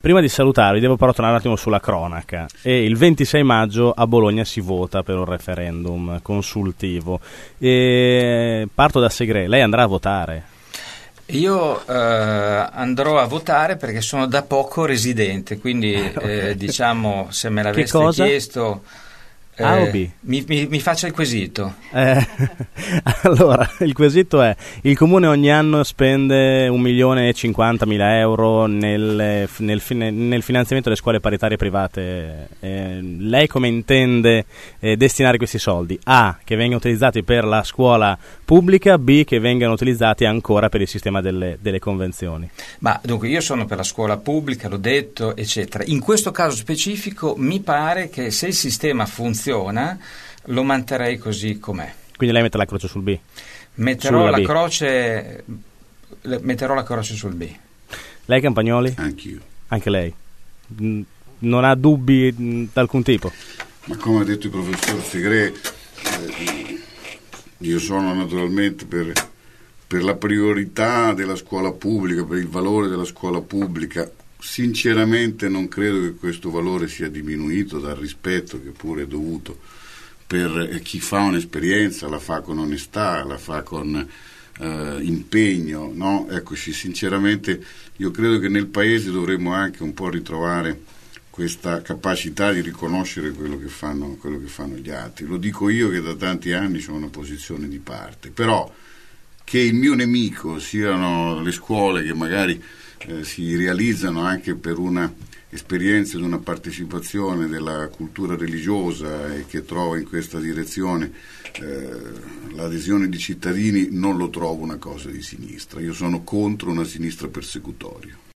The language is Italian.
Prima di salutarvi devo però tornare un attimo sulla cronaca. E il 26 maggio a Bologna si vota per un referendum consultivo. E parto da Segrè, lei andrà a votare? Io andrò a votare perché sono da poco residente, quindi diciamo, se me l'aveste chiesto... A o B? Mi faccia il quesito. Allora, il quesito è: il comune ogni anno spende 1.050.000 euro nel finanziamento delle scuole paritarie private. Lei come intende destinare questi soldi? A, che vengano utilizzati per la scuola pubblica, B, che vengano utilizzati ancora per il sistema delle convenzioni. Ma dunque, io sono per la scuola pubblica, l'ho detto, eccetera. In questo caso specifico mi pare che se il sistema funziona lo manterrei così com'è. Quindi lei mette la croce sul B? Metterò la croce sul B. Lei Campagnoli? Anch'io. Anche lei? Non ha dubbi di alcun tipo? Ma come ha detto il professor Segrè, io sono naturalmente per la priorità della scuola pubblica, per il valore della scuola pubblica. Sinceramente non credo che questo valore sia diminuito dal rispetto che pure è dovuto per chi fa un'esperienza, la fa con onestà, la fa con impegno, no? Eccoci, sinceramente io credo che nel Paese dovremmo anche un po' ritrovare questa capacità di riconoscere quello che fanno gli altri. Lo dico io che da tanti anni ho una posizione di parte, però che il mio nemico siano le scuole che magari si realizzano anche per una esperienza di una partecipazione della cultura religiosa e che trova in questa direzione l'adesione di cittadini, non lo trovo una cosa di sinistra. Io sono contro una sinistra persecutoria.